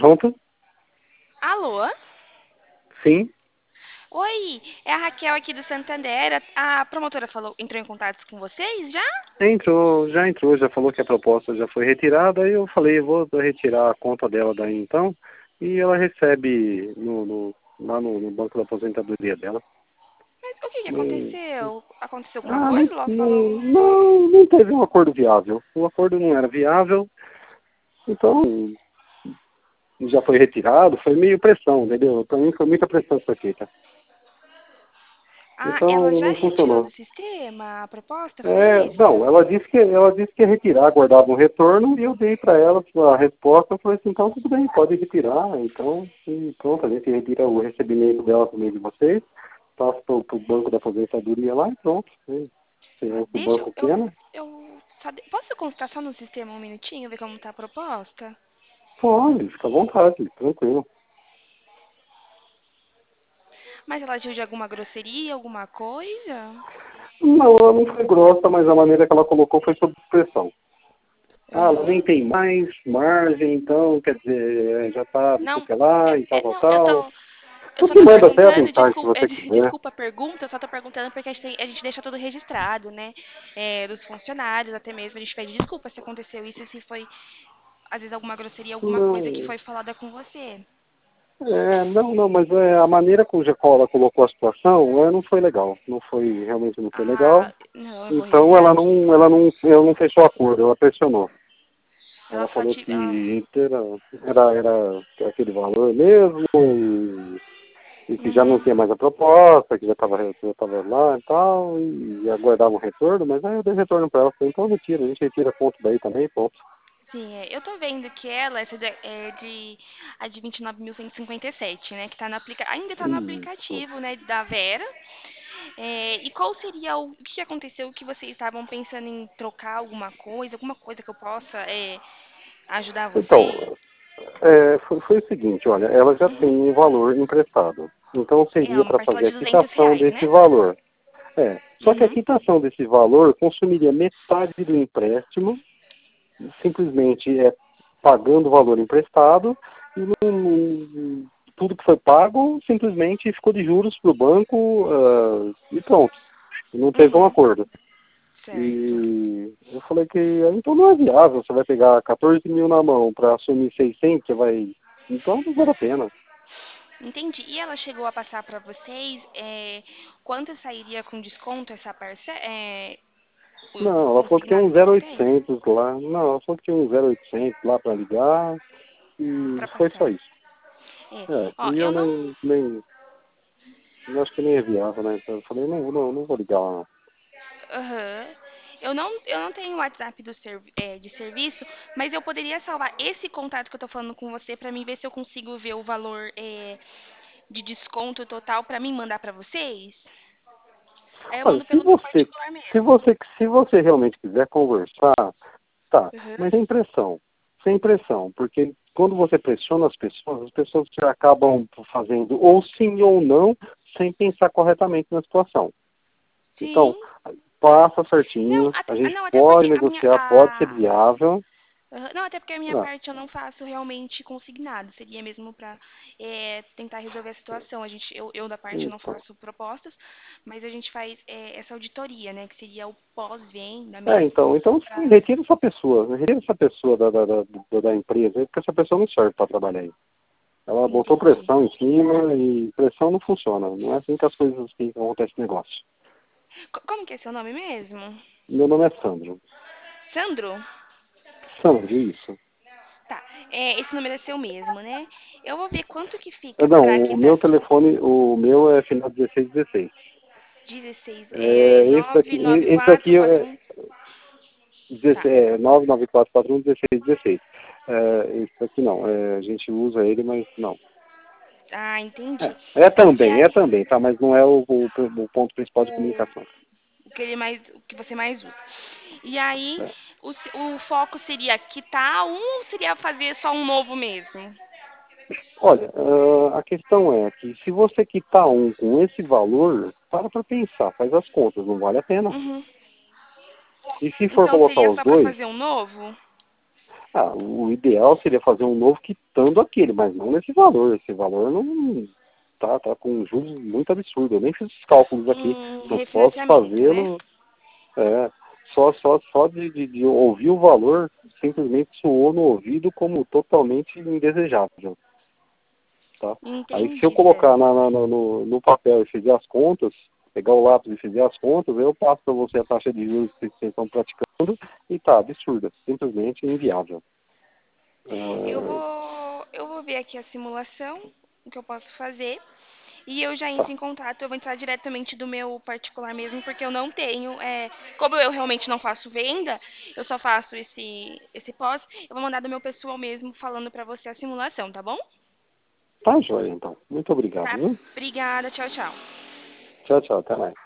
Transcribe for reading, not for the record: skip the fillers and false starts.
Pronto? Alô? Sim. Oi, é a Raquel aqui do Santander. A promotora entrou em contato com vocês já? Entrou, já falou que a proposta já foi retirada, aí eu falei, eu vou retirar a conta dela daí então, e ela recebe lá no banco da aposentadoria dela. Mas o que que Não, aconteceu? Aconteceu alguma ah, coisa? Ela falou. não teve um acordo viável. O acordo não era viável, então já foi retirado, foi meio pressão, entendeu? Para mim foi muita pressão que foi feita. Ah, ela Então já não retirou do funcionou. sistema? A proposta foi É, isso? não, ela disse que ia retirar, aguardava um retorno, e eu dei para ela a resposta, eu falei assim, então tudo bem, pode retirar, então, e pronto, a gente retira o recebimento dela por meio de vocês, passa para o banco da aposentadoria lá e pronto. Se Ah, é o deixa banco pequeno, posso consultar só no sistema um minutinho, ver como tá a proposta? pode, fica à vontade, tranquilo. Mas ela agiu de alguma grosseria, alguma coisa? Não, ela não foi grossa, mas a maneira que ela colocou foi sob pressão. Ah, ela nem Aham. tem mais margem, então, quer dizer, já tá, não sei o Não, que lá, e tal, tal, não, tal. eu só Você tô manda até a perguntando, mensagem se você quiser. desculpa a pergunta, eu só tô perguntando porque a gente deixa tudo registrado, né? Dos funcionários, até mesmo, a gente pede desculpa se aconteceu isso, se foi, às vezes, alguma grosseria, alguma coisa que Não, foi falada com você. não, mas a maneira como ela colocou a situação não foi legal. Realmente não foi legal. Ah, não, eu vou Então registrar aqui. ela não fechou o acordo, ela pressionou. Ela Ela só falou te. que era aquele valor mesmo, e que já não Uhum. tinha mais a proposta, que já tava lá e tal, e aguardava um retorno, mas aí eu dei retorno para ela, falei, então retira, a gente retira ponto daí também, ponto. Sim, eu tô vendo que a de 29.157, né? Que tá ainda tá no Isso. aplicativo, né, da Vera. E qual seria o que aconteceu que vocês estavam pensando em trocar alguma coisa que eu possa ajudar vocês? Então, foi o seguinte, olha, ela já tem Uhum. um valor emprestado. Então seria Uma para parcela fazer de a quitação R$ 200, desse né? valor. Só que a Uhum. quitação desse valor consumiria metade do empréstimo, simplesmente pagando o valor emprestado, e tudo que foi pago simplesmente ficou de juros para o banco e pronto. Não teve um Uhum. acordo. Certo. E eu falei que então não é viável, você vai pegar 14 mil na mão para assumir 600, você vai. Então não vale a pena. Entendi. E ela chegou a passar para vocês quanto sairia com desconto essa parcela, Não, o ela falou que tinha consignado um para vocês? 0800 lá. Não, ela falou que tinha um 0800 lá para ligar e Para foi só passar. isso. Ó, E eu eu não. eu acho que nem é viável, né? Então eu falei, não vou ligar lá não. Aham. Eu não tenho o WhatsApp de serviço, mas eu poderia salvar esse contato que eu tô falando com você para mim ver se eu consigo ver o valor de desconto total para mim mandar para vocês. Aí eu Olha, mando pelo meu particular mesmo. se você realmente quiser conversar, tá, Aham. mas sem pressão, porque quando você pressiona as pessoas já acabam fazendo ou sim ou não, sem pensar corretamente na situação. Então, Sim. passa certinho, a gente Não, até pode porque a negociar, pode ser viável. Não, até porque a minha Ah, parte eu não faço realmente consignado. Seria mesmo para tentar resolver a situação. Eu da parte eu não então, faço propostas, mas a gente faz essa auditoria, né? Que seria o pós-venda mesmo. então sim, Pra... retira essa pessoa da empresa, porque essa pessoa não serve para trabalhar aí. Ela botou Entendi. pressão em cima e pressão não funciona. Não é assim que as coisas que acontecem no negócio. Como que é seu nome mesmo? Meu nome é Sandro. Sandro? Sandro, isso. Tá. Esse número é seu mesmo, né? Eu vou ver quanto que fica pra Não, o meu quitação. telefone, o meu é final 1616. 16, Esse daqui é 99441. Tá. 994411616. Esse daqui não, a gente usa ele, mas não. Ah, entendi. E É aí, também, tá? Mas não é o ponto principal de o, comunicação. o que você mais usa. E aí, É. o foco seria quitar um ou seria fazer só um novo mesmo? Olha, a questão é que se você quitar um com esse valor, para pensar, faz as contas, não vale a pena. Uhum. E se for Então colocar seria os só para dois, fazer um novo? O ideal seria fazer um novo quitando aquele, mas não nesse valor. Esse valor não tá com juros muito absurdo. Eu nem fiz os cálculos aqui. Não posso Refinanciamento, né? fazê-lo. Só de ouvir o valor, simplesmente soou no ouvido como totalmente indesejável. Tá? Aí se eu Entendi, colocar Sérgio. no papel e fizer as contas, pegar o lápis e fizer as contas, aí eu passo para você a taxa de juros que vocês estão praticando e tá absurda, simplesmente inviável. Eu vou ver aqui a simulação, o que eu posso fazer. E eu já entro Tá, em contato, eu vou entrar diretamente do meu particular mesmo, porque eu não tenho, como eu realmente não faço venda, eu só faço esse pós, eu vou mandar do meu pessoal mesmo falando pra você a simulação, tá bom? tá joia então. Muito obrigado, Tá. viu? Obrigada, tchau, tchau. Tchau, tchau, até mais.